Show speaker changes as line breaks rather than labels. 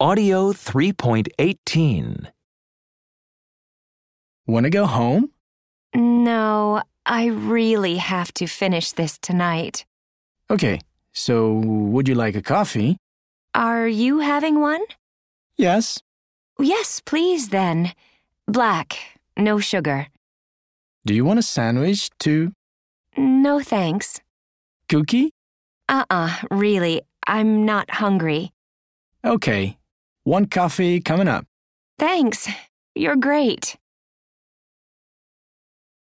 Audio 3.18.
Want to go home?
No, I really have to finish this tonight.
Okay, so would you like a coffee?
Are you having one?
Yes.
Yes, please then. Black, no sugar.
Do you want a sandwich too?
No thanks.
Cookie?
Really, I'm not hungry.
Okay, one coffee coming up.
Thanks. You're great.